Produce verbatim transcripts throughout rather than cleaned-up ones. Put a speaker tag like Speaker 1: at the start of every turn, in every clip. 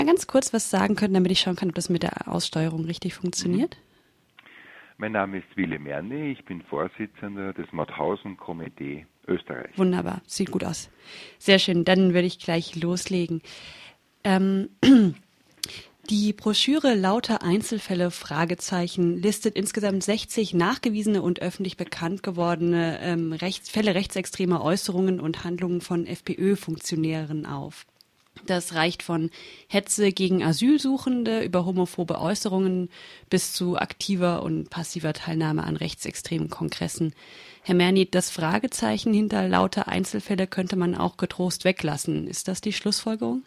Speaker 1: ganz kurz was sagen könnten, damit ich schauen kann, ob das mit der Aussteuerung richtig funktioniert?
Speaker 2: Mein Name ist Willi Merni, ich bin Vorsitzender des Mauthausen-Komitee Österreich.
Speaker 1: Wunderbar, sieht gut aus. Sehr schön, dann würde ich gleich loslegen. Ähm, die Broschüre Lauter Einzelfälle, Fragezeichen, listet insgesamt sechzig nachgewiesene und öffentlich bekannt gewordene ähm, Rechts, Fälle rechtsextremer Äußerungen und Handlungen von FPÖ-Funktionären auf. Das reicht von Hetze gegen Asylsuchende über homophobe Äußerungen bis zu aktiver und passiver Teilnahme an rechtsextremen Kongressen. Herr Merni, das Fragezeichen hinter lauter Einzelfälle könnte man auch getrost weglassen. Ist das die Schlussfolgerung?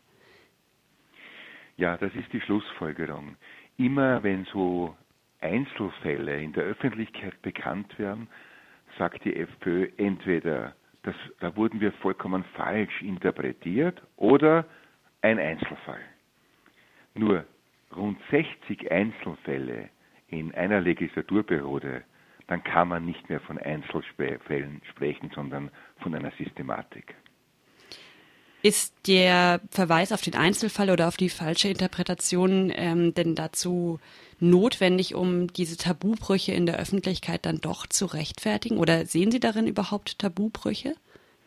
Speaker 2: Ja, das ist die Schlussfolgerung. Immer wenn so Einzelfälle in der Öffentlichkeit bekannt werden, sagt die FPÖ entweder, das, da wurden wir vollkommen falsch interpretiert oder ein Einzelfall. Nur rund sechzig Einzelfälle in einer Legislaturperiode, dann kann man nicht mehr von Einzelfällen sprechen, sondern von einer Systematik.
Speaker 1: Ist der Verweis auf den Einzelfall oder auf die falsche Interpretation ähm, denn dazu notwendig, um diese Tabubrüche in der Öffentlichkeit dann doch zu rechtfertigen? Oder sehen Sie darin überhaupt Tabubrüche?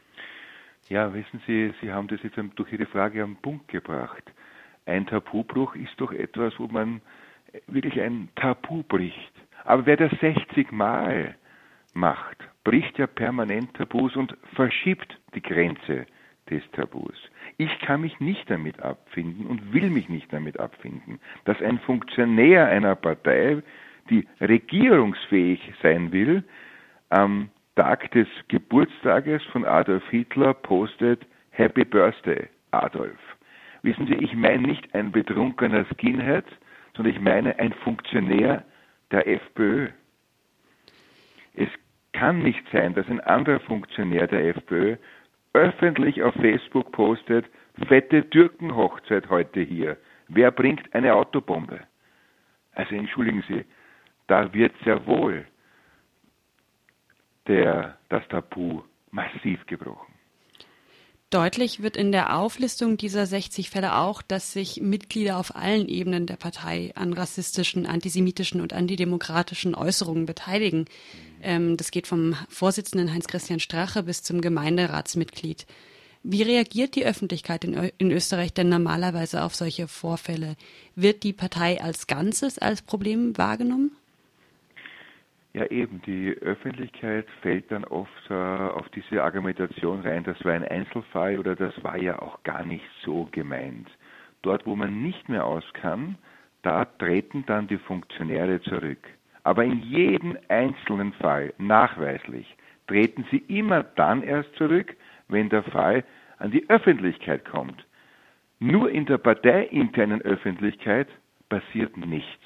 Speaker 2: Ja, wissen Sie, Sie haben das jetzt durch Ihre Frage am Punkt gebracht. Ein Tabubruch ist doch etwas, wo man wirklich ein Tabu bricht. Aber wer das sechzig Mal macht, bricht ja permanent Tabus und verschiebt die Grenze des Tabus. Ich kann mich nicht damit abfinden und will mich nicht damit abfinden, dass ein Funktionär einer Partei, die regierungsfähig sein will, am Tag des Geburtstages von Adolf Hitler postet Happy Birthday, Adolf. Wissen Sie, ich meine nicht ein betrunkener Skinhead, sondern ich meine ein Funktionär der FPÖ. Es kann nicht sein, dass ein anderer Funktionär der FPÖ öffentlich auf Facebook postet, fette Türkenhochzeit heute hier. Wer bringt eine Autobombe? Also entschuldigen Sie, da wird sehr wohl der, das Tabu massiv gebrochen.
Speaker 1: Deutlich wird in der Auflistung dieser sechzig Fälle auch, dass sich Mitglieder auf allen Ebenen der Partei an rassistischen, antisemitischen und antidemokratischen Äußerungen beteiligen. Ähm, das geht vom Vorsitzenden Heinz-Christian Strache bis zum Gemeinderatsmitglied. Wie reagiert die Öffentlichkeit in, in Österreich denn normalerweise auf solche Vorfälle? Wird die Partei als Ganzes als Problem wahrgenommen?
Speaker 2: Ja eben, die Öffentlichkeit fällt dann oft äh, auf diese Argumentation rein, das war ein Einzelfall oder das war ja auch gar nicht so gemeint. Dort, wo man nicht mehr aus kann, da treten dann die Funktionäre zurück. Aber in jedem einzelnen Fall, nachweislich, treten sie immer dann erst zurück, wenn der Fall an die Öffentlichkeit kommt. Nur in der parteiinternen Öffentlichkeit passiert nichts.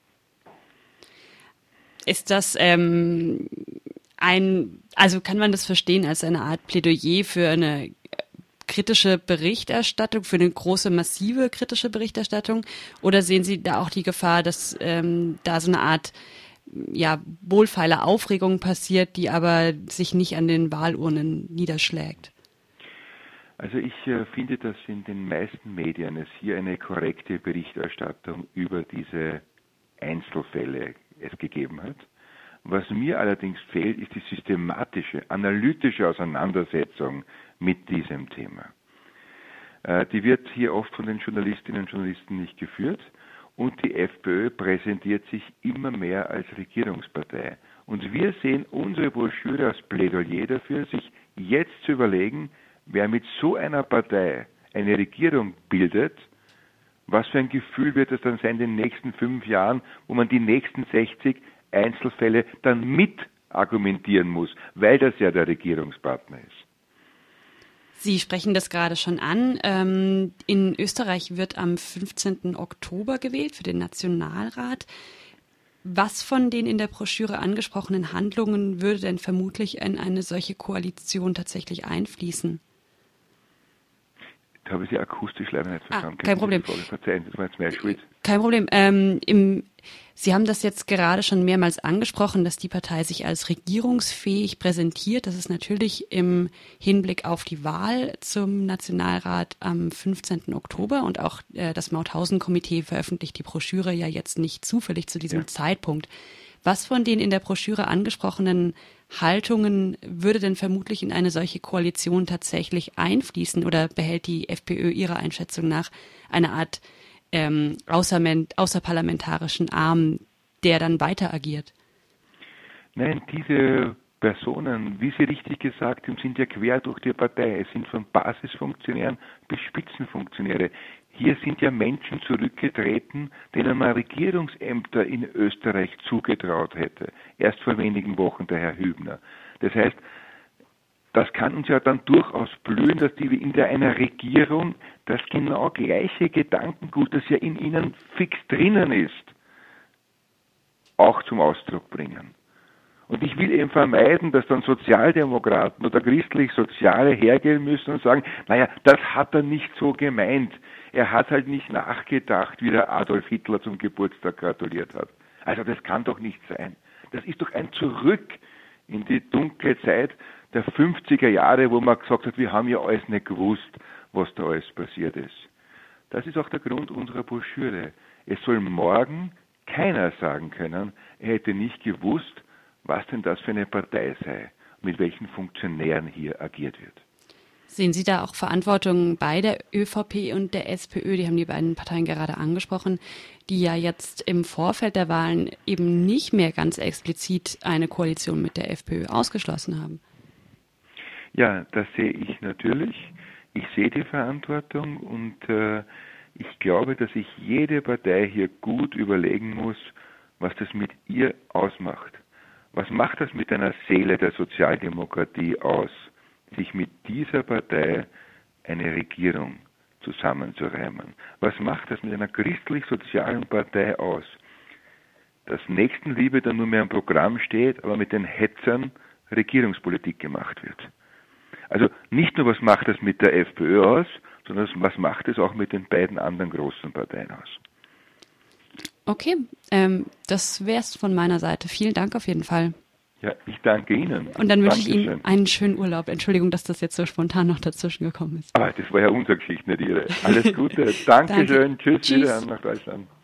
Speaker 1: Ist das ähm, ein, also kann man das verstehen als eine Art Plädoyer für eine kritische Berichterstattung, für eine große, massive kritische Berichterstattung? Oder sehen Sie da auch die Gefahr, dass ähm, da so eine Art ja, wohlfeile Aufregung passiert, die aber sich nicht an den Wahlurnen niederschlägt?
Speaker 2: Also ich äh, finde, dass in den meisten Medien es hier eine korrekte Berichterstattung über diese Einzelfälle es gegeben hat. Was mir allerdings fehlt, ist die systematische, analytische Auseinandersetzung mit diesem Thema. Äh, die wird hier oft von den Journalistinnen und Journalisten nicht geführt und die FPÖ präsentiert sich immer mehr als Regierungspartei. Und wir sehen unsere Broschüre als Plädoyer dafür, sich jetzt zu überlegen, wer mit so einer Partei eine Regierung bildet, was für ein Gefühl wird es dann sein in den nächsten fünf Jahren, wo man die nächsten sechzig Einzelfälle dann mit argumentieren muss, weil das ja der Regierungspartner ist.
Speaker 1: Sie sprechen das gerade schon an. Ähm, in Österreich wird am fünfzehnten Oktober gewählt für den Nationalrat. Was von den in der Broschüre angesprochenen Handlungen würde denn vermutlich in eine solche Koalition tatsächlich einfließen?
Speaker 2: habe ich Sie akustisch leider nicht verstanden.
Speaker 1: Ah, kein Problem.
Speaker 2: Verzeihen, das war jetzt mehr schwierig.
Speaker 1: Kein Problem. Ähm, im, Sie haben das jetzt gerade schon mehrmals angesprochen, dass die Partei sich als regierungsfähig präsentiert. Das ist natürlich im Hinblick auf die Wahl zum Nationalrat am fünfzehnten Oktober. Und auch äh, das Mauthausen-Komitee veröffentlicht die Broschüre ja jetzt nicht zufällig zu diesem ja. Zeitpunkt. Was von den in der Broschüre angesprochenen Haltungen würde denn vermutlich in eine solche Koalition tatsächlich einfließen oder behält die FPÖ Ihrer Einschätzung nach eine Art ähm, außerparlamentarischen Arm, der dann weiter agiert?
Speaker 2: Nein, diese Personen, wie Sie richtig gesagt haben, sind ja quer durch die Partei. Es sind von Basisfunktionären bis Spitzenfunktionäre. Hier sind ja Menschen zurückgetreten, denen man Regierungsämter in Österreich zugetraut hätte. Erst vor wenigen Wochen der Herr Hübner. Das heißt, das kann uns ja dann durchaus blühen, dass die in der einer Regierung das genau gleiche Gedankengut, das ja in ihnen fix drinnen ist, auch zum Ausdruck bringen. Und ich will eben vermeiden, dass dann Sozialdemokraten oder christlich-Soziale hergehen müssen und sagen, naja, das hat er nicht so gemeint. Er hat halt nicht nachgedacht, wie der Adolf Hitler zum Geburtstag gratuliert hat. Also das kann doch nicht sein. Das ist doch ein Zurück in die dunkle Zeit der fünfziger Jahre, wo man gesagt hat, wir haben ja alles nicht gewusst, was da alles passiert ist. Das ist auch der Grund unserer Broschüre. Es soll morgen keiner sagen können, er hätte nicht gewusst, was denn das für eine Partei sei, mit welchen Funktionären hier agiert wird.
Speaker 1: Sehen Sie da auch Verantwortung bei der ÖVP und der SPÖ? Die haben die beiden Parteien gerade angesprochen, die ja jetzt im Vorfeld der Wahlen eben nicht mehr ganz explizit eine Koalition mit der FPÖ ausgeschlossen haben.
Speaker 2: Ja, das sehe ich natürlich. Ich sehe die Verantwortung und äh, ich glaube, dass sich jede Partei hier gut überlegen muss, was das mit ihr ausmacht. Was macht das mit einer Seele der Sozialdemokratie aus, sich mit dieser Partei eine Regierung zusammenzureimen? Was macht das mit einer christlich-sozialen Partei aus, dass Nächstenliebe dann nur mehr im Programm steht, aber mit den Hetzern Regierungspolitik gemacht wird? Also nicht nur, was macht das mit der FPÖ aus, sondern was macht es auch mit den beiden anderen großen Parteien aus?
Speaker 1: Okay, ähm, das wäre es von meiner Seite. Vielen Dank auf jeden Fall.
Speaker 2: Ja, ich danke Ihnen.
Speaker 1: Und dann wünsche ich Ihnen einen schönen Urlaub. Entschuldigung, dass das jetzt so spontan noch dazwischen gekommen ist.
Speaker 2: Ah, das war ja unsere Geschichte, nicht Ihre. Alles Gute. Dankeschön. Danke. Tschüss, Tschüss. Wieder nach Deutschland.